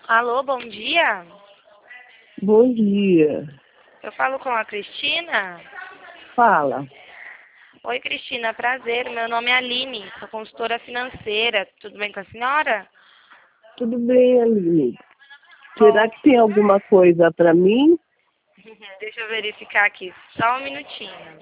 Alô, bom dia. Bom dia. Eu falo com a Cristina. Fala. Oi, Cristina, prazer. Meu nome é Aline, sou consultora financeira. Tudo bem com a senhora? Tudo bem, Aline? Bom, Será que tem alguma coisa para mim? deixa eu verificar aqui, só um minutinho.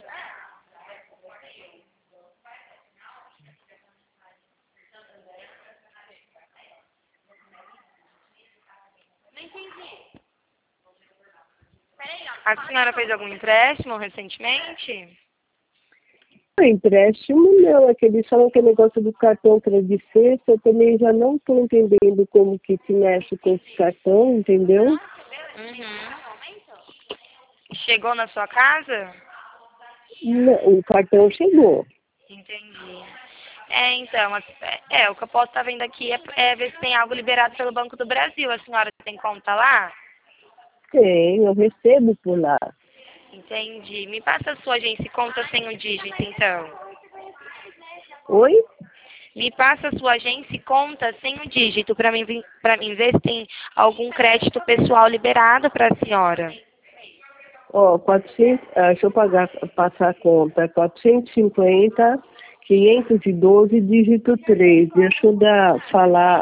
A senhora fez algum empréstimo recentemente? O empréstimo não, eles falam que é negócio do cartão Credit Sexta, eu também já não estou entendendo como que se mexe com esse cartão, entendeu? Uhum. Chegou na sua casa? Não, o cartão chegou. Entendi. Então, o que eu posso estar vendo aqui é ver se tem algo liberado pelo Banco do Brasil. A senhora tem conta lá? Tem, eu recebo por lá. Entendi. Me passa a sua agência e conta sem o dígito, então. Oi? Me passa a sua agência e conta sem o dígito para mim ver se tem algum crédito pessoal liberado para a senhora. Ó, 400, deixa eu passar a conta, 450, 512, dígito 3. Deixa eu falar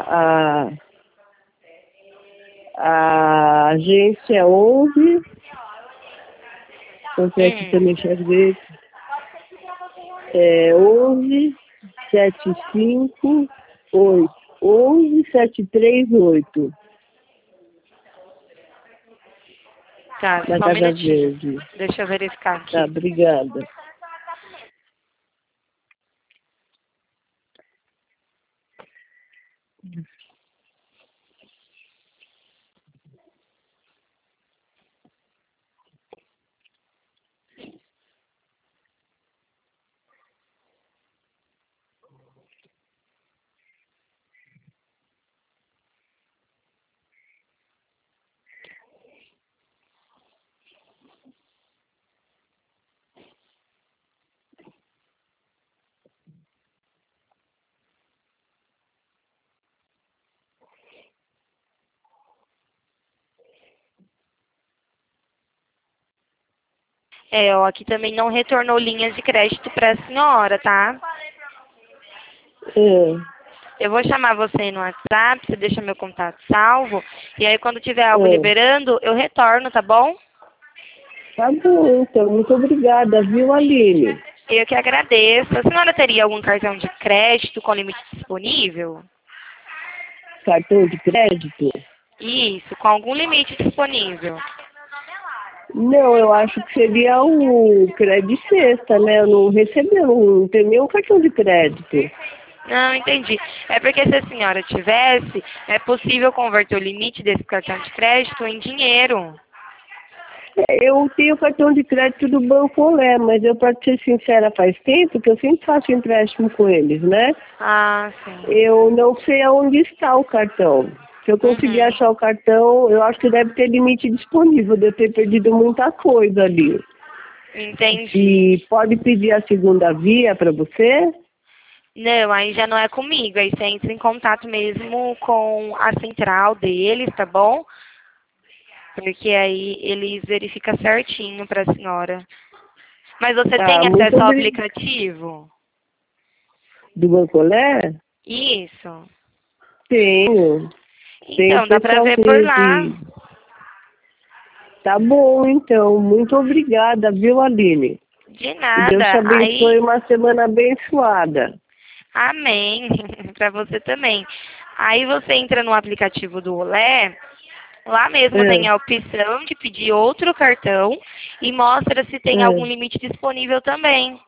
a agência 11, confesso que também enxerguei, 11 75 8, 11 738, Tá, na só um Casa minutinho. Verde. Deixa eu verificar Tá, aqui. obrigada. Ó, aqui também não retornou linhas de crédito para a senhora, tá? É, Eu vou chamar você no WhatsApp, você deixa meu contato salvo, e aí quando tiver algo é. liberando, eu retorno, tá bom? Tá bom, então, muito obrigada, viu, Aline? Eu que agradeço. A senhora teria algum cartão de crédito com limite disponível? Cartão de crédito? Isso, com algum limite disponível. Não, eu acho que seria o crédito sexta, né? Eu não recebi, não tem nenhum cartão de crédito. Não, entendi. É porque se a senhora tivesse, é possível converter o limite desse cartão de crédito em dinheiro. Eu tenho cartão de crédito do Banco Olé, mas eu, para ser sincera, faz tempo que eu sempre faço empréstimo com eles, né? Ah, sim. Eu não sei aonde está o cartão. Se eu conseguir Uhum. achar o cartão, eu acho que deve ter limite disponível, de eu ter perdido muita coisa ali. Entendi. E pode pedir a segunda via para você? Não, aí já não é comigo. Aí você entra em contato mesmo com a central deles, tá bom? Porque aí eles verificam certinho para a senhora. Mas você Tá, tem muito acesso ao obrigada. aplicativo? Do Banco Olé? Isso. Tenho. Tem Então, o dá pra ver por pessoalzinho lá. que... Tá bom, então. Muito obrigada, viu, Aline? De Que Deus te nada. abençoe, Aí, uma semana abençoada. amém. Pra você também. Aí você entra no aplicativo do Olé, lá mesmo tem É, a opção de pedir outro cartão e mostra se tem algum é. limite disponível também,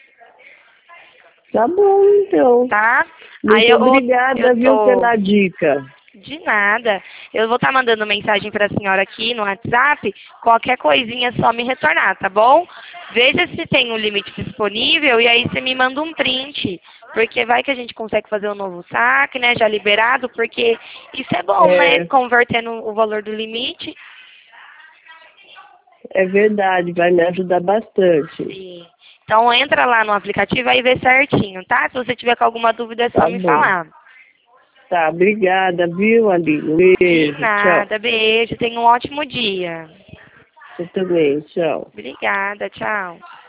Tá bom, então. tá? Aí Muito eu obrigada, viu, tô pela dica. de nada. Eu vou estar mandando mensagem para a senhora aqui no WhatsApp. Qualquer coisinha é só me retornar, tá bom? Veja se tem um limite disponível e aí você me manda um print. Porque vai que a gente consegue fazer um novo saque, né? Já liberado, porque isso é bom, né? É, Convertendo o valor do limite. é verdade, vai me ajudar bastante. Sim. Então entra lá no aplicativo e vê certinho, tá? Se você tiver com alguma dúvida é só Tá me bom. falar. Tá, obrigada, viu, Aline? Beijo, Nada, tchau. beijo. Tenha um ótimo dia. Você também, tchau. Obrigada, tchau.